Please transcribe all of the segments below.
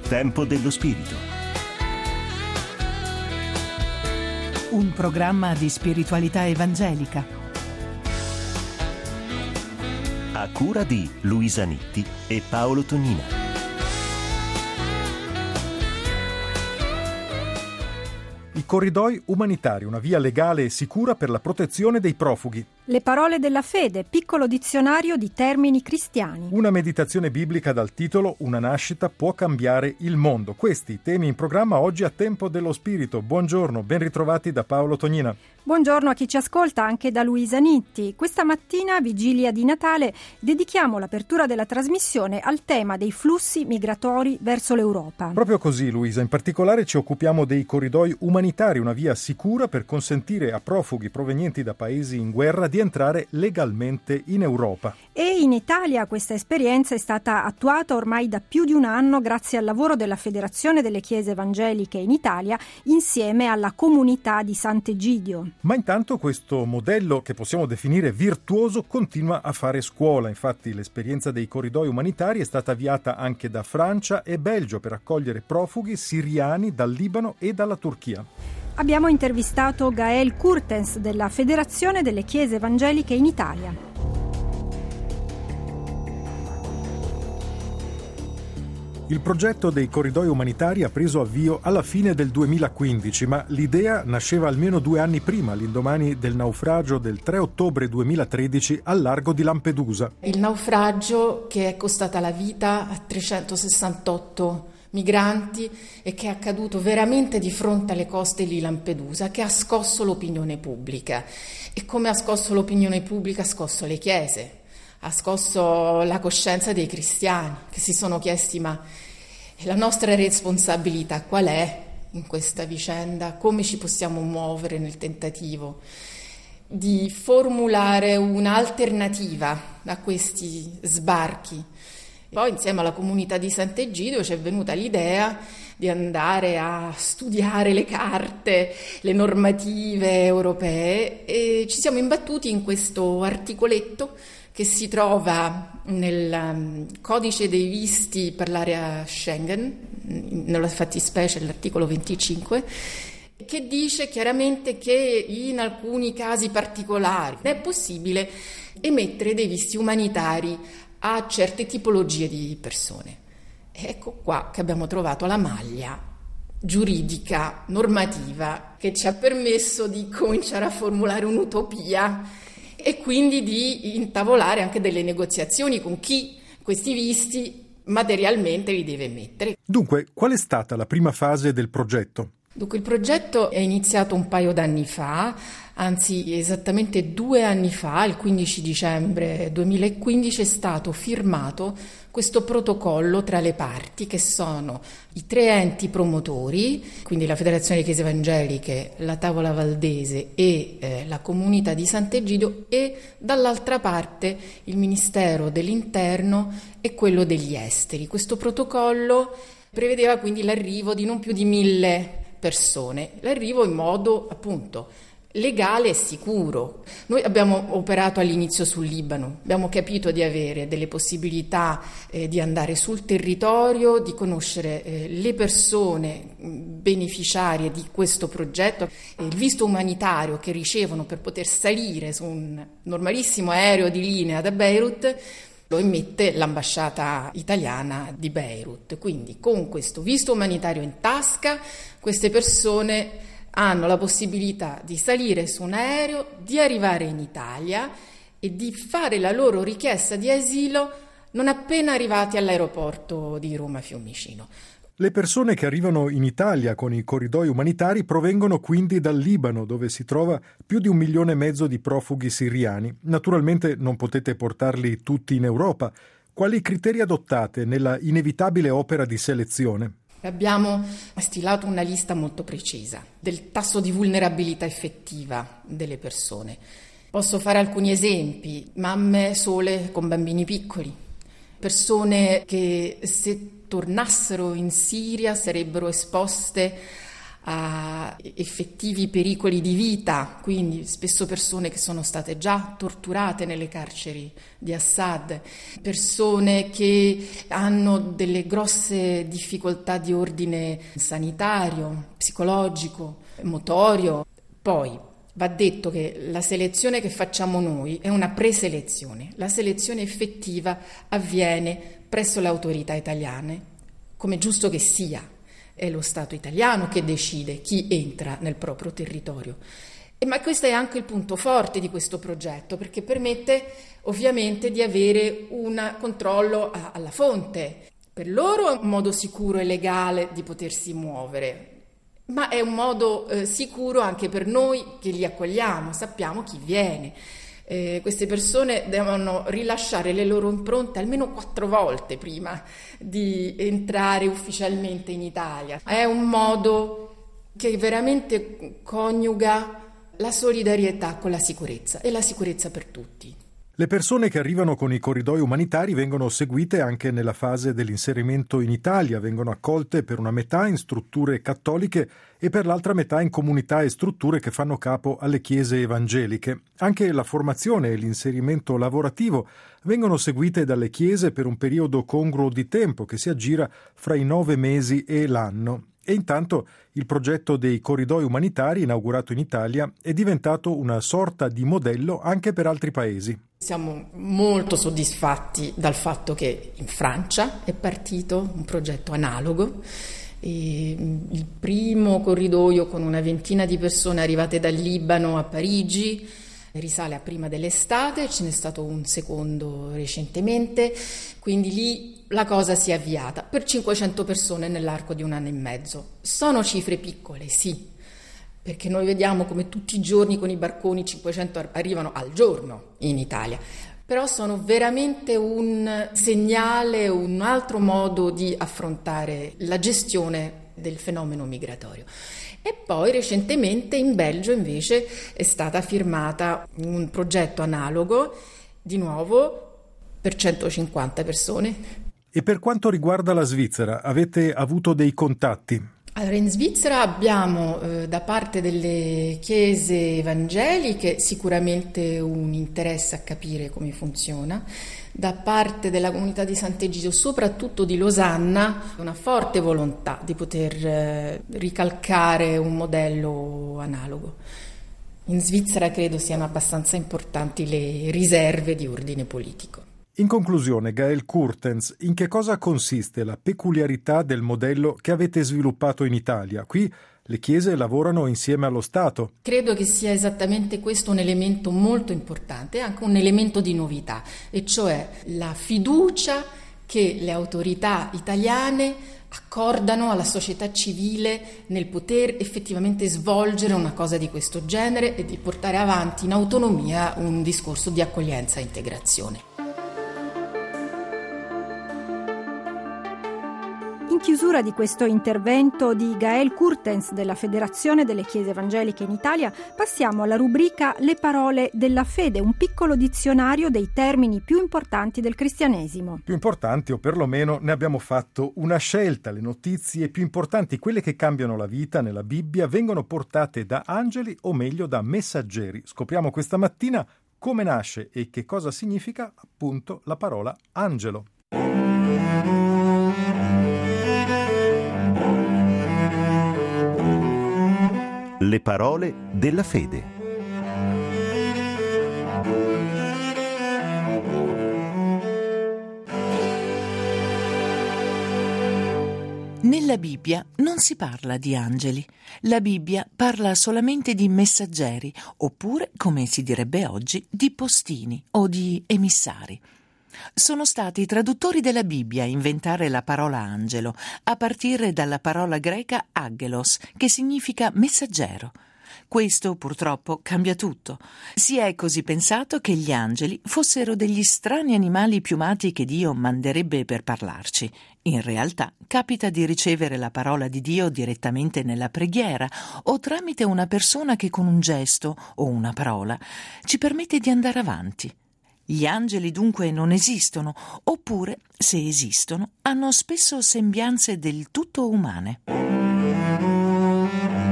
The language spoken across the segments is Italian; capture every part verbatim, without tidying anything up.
Tempo dello Spirito. Un programma di spiritualità evangelica. A cura di Luisa Nitti e Paolo Tonina. I corridoi umanitari, una via legale e sicura per la protezione dei profughi. Le parole della fede, piccolo dizionario di termini cristiani. Una meditazione biblica dal titolo Una nascita può cambiare il mondo. Questi i temi in programma oggi a Tempo dello Spirito. Buongiorno, ben ritrovati da Paolo Tonina. Buongiorno a chi ci ascolta, anche da Luisa Nitti. Questa mattina, vigilia di Natale, dedichiamo l'apertura della trasmissione al tema dei flussi migratori verso l'Europa. Proprio così, Luisa. In particolare ci occupiamo dei corridoi umanitari, una via sicura per consentire a profughi provenienti da paesi in guerra di entrare legalmente in Europa. E in Italia questa esperienza è stata attuata ormai da più di un anno grazie al lavoro della Federazione delle Chiese Evangeliche in Italia insieme alla comunità di Sant'Egidio. Ma intanto questo modello, che possiamo definire virtuoso, continua a fare scuola. Infatti l'esperienza dei corridoi umanitari è stata avviata anche da Francia e Belgio per accogliere profughi siriani dal Libano e dalla Turchia. Abbiamo intervistato Gaël Curtens della Federazione delle Chiese Evangeliche in Italia. Il progetto dei corridoi umanitari ha preso avvio alla fine del duemilaquindici, ma l'idea nasceva almeno due anni prima, all'indomani del naufragio del tre ottobre duemilatredici al largo di Lampedusa. Il naufragio che è costata la vita a trecentosessantotto migranti e che è accaduto veramente di fronte alle coste di Lampedusa, che ha scosso l'opinione pubblica. E come ha scosso l'opinione pubblica, ha scosso le chiese. Ha scosso la coscienza dei cristiani che si sono chiesti: ma la nostra responsabilità qual è in questa vicenda? Come ci possiamo muovere nel tentativo di formulare un'alternativa a questi sbarchi? Poi insieme alla comunità di Sant'Egidio ci è venuta l'idea di andare a studiare le carte, le normative europee, e ci siamo imbattuti in questo articoletto che si trova nel codice dei visti per l'area Schengen, nella fattispecie l'articolo venticinque, che dice chiaramente che in alcuni casi particolari è possibile emettere dei visti umanitari a certe tipologie di persone. Ecco qua che abbiamo trovato la maglia giuridica, normativa, che ci ha permesso di cominciare a formulare un'utopia e quindi di intavolare anche delle negoziazioni con chi questi visti materialmente li deve emettere. Dunque, qual è stata la prima fase del progetto? Dunque, il progetto è iniziato un paio d'anni fa, anzi esattamente due anni fa, il quindici dicembre duemilaquindici, è stato firmato questo protocollo tra le parti, che sono i tre enti promotori, quindi la Federazione delle Chiese Evangeliche, la Tavola Valdese e eh, la Comunità di Sant'Egidio, e dall'altra parte il Ministero dell'Interno e quello degli Esteri. Questo protocollo prevedeva quindi l'arrivo di non più di mille persone, l'arrivo in modo appunto legale e sicuro. Noi abbiamo operato all'inizio sul Libano, abbiamo capito di avere delle possibilità eh, di andare sul territorio, di conoscere eh, le persone beneficiarie di questo progetto, il visto umanitario che ricevono per poter salire su un normalissimo aereo di linea da Beirut lo emette l'ambasciata italiana di Beirut. Quindi con questo visto umanitario in tasca queste persone hanno la possibilità di salire su un aereo, di arrivare in Italia e di fare la loro richiesta di asilo non appena arrivati all'aeroporto di Roma Fiumicino. Le persone che arrivano in Italia con i corridoi umanitari provengono quindi dal Libano, dove si trova più di un milione e mezzo di profughi siriani. Naturalmente non potete portarli tutti in Europa. Quali criteri adottate nella inevitabile opera di selezione? Abbiamo stilato una lista molto precisa del tasso di vulnerabilità effettiva delle persone. Posso fare alcuni esempi: mamme sole con bambini piccoli, persone che se tornassero in Siria sarebbero esposte a effettivi pericoli di vita, quindi spesso persone che sono state già torturate nelle carceri di Assad, persone che hanno delle grosse difficoltà di ordine sanitario, psicologico, motorio. Poi va detto che la selezione che facciamo noi è una preselezione. La selezione effettiva avviene presso le autorità italiane, come giusto che sia. È lo Stato italiano che decide chi entra nel proprio territorio. E ma questo è anche il punto forte di questo progetto, perché permette ovviamente di avere un controllo a, alla fonte. Per loro è un modo sicuro e legale di potersi muovere, ma è un modo eh, sicuro anche per noi che li accogliamo, sappiamo chi viene. Eh, queste persone devono rilasciare le loro impronte almeno quattro volte prima di entrare ufficialmente in Italia. È un modo che veramente coniuga la solidarietà con la sicurezza e la sicurezza per tutti. Le persone che arrivano con i corridoi umanitari vengono seguite anche nella fase dell'inserimento in Italia, vengono accolte per una metà in strutture cattoliche e per l'altra metà in comunità e strutture che fanno capo alle chiese evangeliche. Anche la formazione e l'inserimento lavorativo vengono seguite dalle chiese per un periodo congruo di tempo che si aggira fra i nove mesi e l'anno. E intanto il progetto dei corridoi umanitari, inaugurato in Italia, è diventato una sorta di modello anche per altri paesi. Siamo molto soddisfatti dal fatto che in Francia è partito un progetto analogo. E il primo corridoio con una ventina di persone arrivate dal Libano a Parigi risale a prima dell'estate, ce n'è stato un secondo recentemente, quindi lì la cosa si è avviata per cinquecento persone nell'arco di un anno e mezzo. Sono cifre piccole, sì, perché noi vediamo come tutti i giorni con i barconi cinquecento arrivano al giorno in Italia, però sono veramente un segnale, un altro modo di affrontare la gestione del fenomeno migratorio. E poi recentemente in Belgio invece è stata firmata un progetto analogo, di nuovo per centocinquanta persone. E per quanto riguarda la Svizzera, avete avuto dei contatti? Allora, in Svizzera abbiamo eh, da parte delle chiese evangeliche sicuramente un interesse a capire come funziona, da parte della comunità di Sant'Egidio, soprattutto di Losanna, una forte volontà di poter eh, ricalcare un modello analogo. In Svizzera credo siano abbastanza importanti le riserve di ordine politico. In conclusione, Gaël Courtens, in che cosa consiste la peculiarità del modello che avete sviluppato in Italia? Qui le chiese lavorano insieme allo Stato. Credo che sia esattamente questo un elemento molto importante, anche un elemento di novità, e cioè la fiducia che le autorità italiane accordano alla società civile nel poter effettivamente svolgere una cosa di questo genere e di portare avanti in autonomia un discorso di accoglienza e integrazione. In chiusura di questo intervento di Gaël Courtens della Federazione delle Chiese Evangeliche in Italia, passiamo alla rubrica Le parole della fede, un piccolo dizionario dei termini più importanti del cristianesimo. Più importanti, o perlomeno ne abbiamo fatto una scelta. Le notizie più importanti, quelle che cambiano la vita nella Bibbia, vengono portate da angeli o meglio da messaggeri. Scopriamo questa mattina come nasce e che cosa significa appunto la parola angelo. Le parole della fede. Nella Bibbia non si parla di angeli. La Bibbia parla solamente di messaggeri, oppure, come si direbbe oggi, di postini o di emissari. Sono stati i traduttori della Bibbia a inventare la parola angelo, a partire dalla parola greca agelos, che significa messaggero. Questo purtroppo cambia tutto. Si è così pensato che gli angeli fossero degli strani animali piumati che Dio manderebbe per parlarci. In realtà capita di ricevere la parola di Dio direttamente nella preghiera o tramite una persona che con un gesto o una parola ci permette di andare avanti. Gli angeli dunque non esistono, oppure, se esistono, hanno spesso sembianze del tutto umane.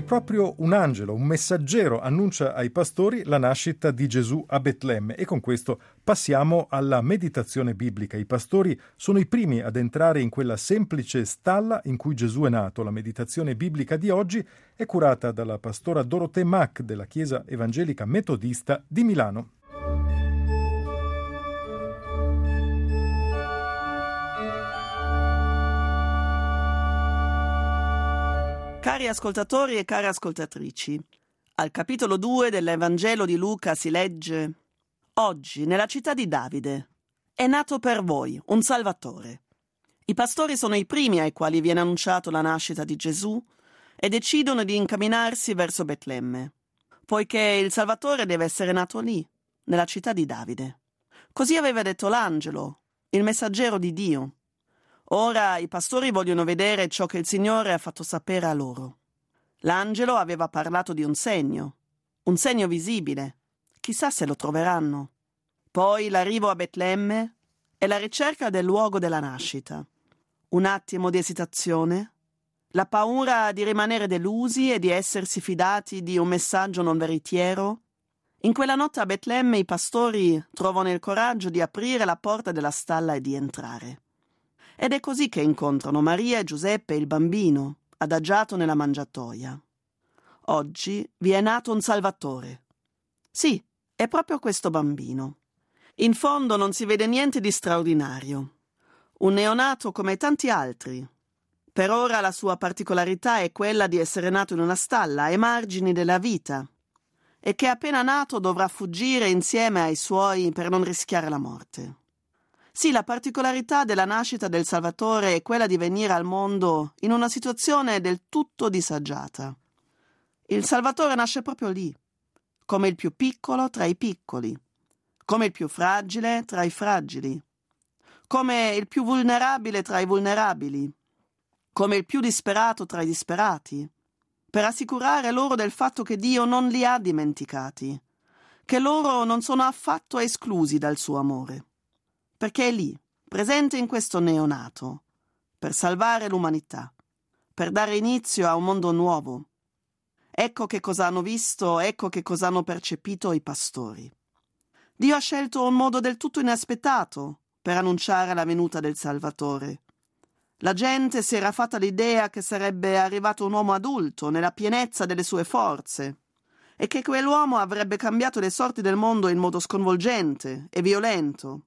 proprio un angelo, un messaggero, annuncia ai pastori la nascita di Gesù a Betlemme. E con questo passiamo alla meditazione biblica. I pastori sono i primi ad entrare in quella semplice stalla in cui Gesù è nato. La meditazione biblica di oggi è curata dalla pastora Dorothée Mack della Chiesa Evangelica Metodista di Milano. Cari ascoltatori e care ascoltatrici, al capitolo due dell'Evangelo di Luca si legge: Oggi, nella città di Davide, è nato per voi un Salvatore. I pastori sono i primi ai quali viene annunciato la nascita di Gesù e decidono di incamminarsi verso Betlemme, poiché il Salvatore deve essere nato lì, nella città di Davide. Così aveva detto l'angelo, il messaggero di Dio. Ora i pastori vogliono vedere ciò che il Signore ha fatto sapere a loro. L'angelo aveva parlato di un segno, un segno visibile. Chissà se lo troveranno. Poi l'arrivo a Betlemme e la ricerca del luogo della nascita. Un attimo di esitazione, la paura di rimanere delusi e di essersi fidati di un messaggio non veritiero. In quella notte a Betlemme i pastori trovano il coraggio di aprire la porta della stalla e di entrare. Ed è così che incontrano Maria e Giuseppe e il bambino, adagiato nella mangiatoia. Oggi vi è nato un Salvatore. Sì, è proprio questo bambino. In fondo non si vede niente di straordinario. Un neonato come tanti altri. Per ora la sua particolarità è quella di essere nato in una stalla ai margini della vita e che appena nato dovrà fuggire insieme ai suoi per non rischiare la morte. Sì, la particolarità della nascita del Salvatore è quella di venire al mondo in una situazione del tutto disagiata. Il Salvatore nasce proprio lì, come il più piccolo tra i piccoli, come il più fragile tra i fragili, come il più vulnerabile tra i vulnerabili, come il più disperato tra i disperati, per assicurare loro del fatto che Dio non li ha dimenticati, che loro non sono affatto esclusi dal suo amore. Perché è lì, presente in questo neonato, per salvare l'umanità, per dare inizio a un mondo nuovo. Ecco che cosa hanno visto, ecco che cosa hanno percepito i pastori. Dio ha scelto un modo del tutto inaspettato per annunciare la venuta del Salvatore. La gente si era fatta l'idea che sarebbe arrivato un uomo adulto, nella pienezza delle sue forze, e che quell'uomo avrebbe cambiato le sorti del mondo in modo sconvolgente e violento.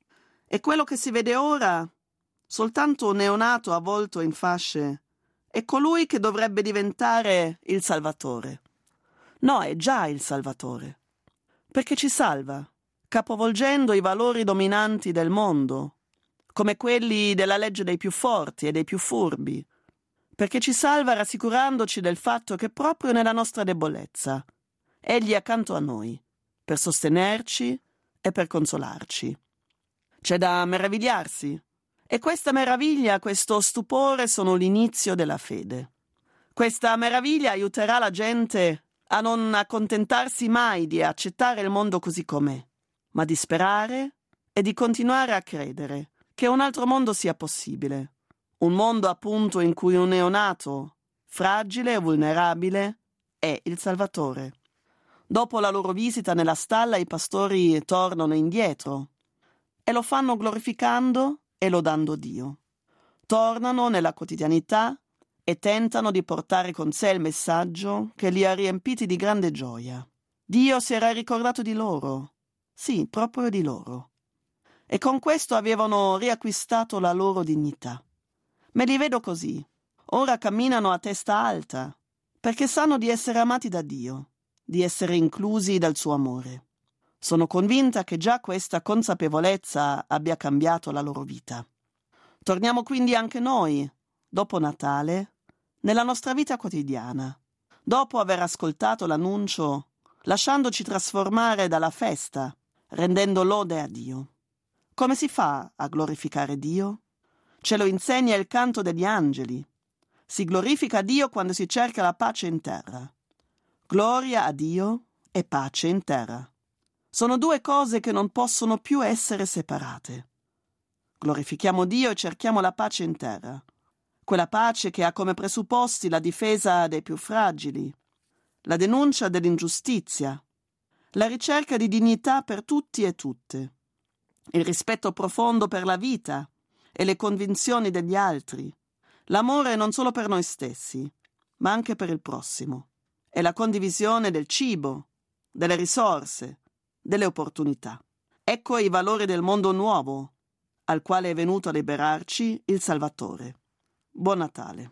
E quello che si vede ora, soltanto un neonato avvolto in fasce, è colui che dovrebbe diventare il Salvatore. No, è già il Salvatore, perché ci salva, capovolgendo i valori dominanti del mondo, come quelli della legge dei più forti e dei più furbi, perché ci salva rassicurandoci del fatto che proprio nella nostra debolezza Egli è accanto a noi, per sostenerci e per consolarci. C'è da meravigliarsi, e questa meraviglia, questo stupore sono l'inizio della fede. Questa meraviglia aiuterà la gente a non accontentarsi mai di accettare il mondo così com'è, ma di sperare e di continuare a credere che un altro mondo sia possibile. Un mondo appunto in cui un neonato, fragile e vulnerabile, è il Salvatore. Dopo la loro visita nella stalla i pastori tornano indietro e lo fanno glorificando e lodando Dio. Tornano nella quotidianità e tentano di portare con sé il messaggio che li ha riempiti di grande gioia. Dio si era ricordato di loro, sì, proprio di loro. E con questo avevano riacquistato la loro dignità. Me li vedo così. Ora camminano a testa alta, perché sanno di essere amati da Dio, di essere inclusi dal suo amore. Sono convinta che già questa consapevolezza abbia cambiato la loro vita. Torniamo quindi anche noi, dopo Natale, nella nostra vita quotidiana, dopo aver ascoltato l'annuncio, lasciandoci trasformare dalla festa, rendendo lode a Dio. Come si fa a glorificare Dio? Ce lo insegna il canto degli angeli. Si glorifica Dio quando si cerca la pace in terra. Gloria a Dio e pace in terra. Sono due cose che non possono più essere separate. Glorifichiamo Dio e cerchiamo la pace in terra. quella pace che ha come presupposti la difesa dei più fragili, la denuncia dell'ingiustizia, la ricerca di dignità per tutti e tutte, il rispetto profondo per la vita e le convinzioni degli altri, l'amore non solo per noi stessi, ma anche per il prossimo, e la condivisione del cibo, delle risorse, delle opportunità. Ecco i valori del mondo nuovo, al quale è venuto a liberarci il Salvatore. Buon Natale.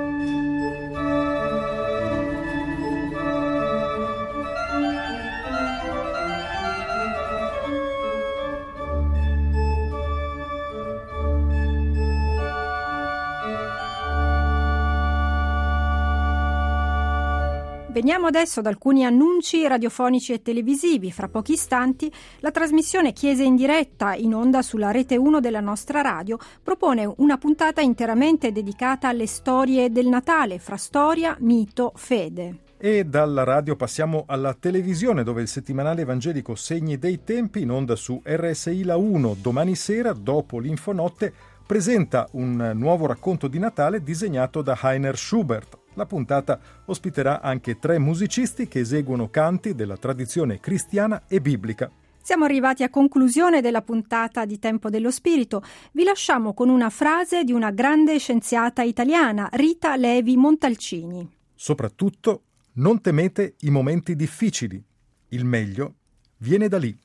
Veniamo adesso ad alcuni annunci radiofonici e televisivi. Fra pochi istanti la trasmissione Chiese in diretta, in onda sulla rete uno della nostra radio, propone una puntata interamente dedicata alle storie del Natale, fra storia, mito, fede. E dalla radio passiamo alla televisione, dove il settimanale evangelico Segni dei Tempi, in onda su R S I La uno domani sera, dopo l'Infonotte, presenta un nuovo racconto di Natale disegnato da Heiner Schubert. La puntata ospiterà anche tre musicisti che eseguono canti della tradizione cristiana e biblica. Siamo arrivati a conclusione della puntata di Tempo dello Spirito. Vi lasciamo con una frase di una grande scienziata italiana, Rita Levi Montalcini. Soprattutto, non temete i momenti difficili. Il meglio viene da lì.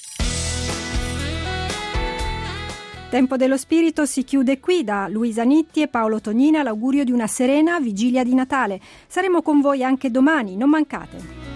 Tempo dello Spirito si chiude qui. Da Luisa Nitti e Paolo Tonina l'augurio di una serena vigilia di Natale. Saremo con voi anche domani, non mancate.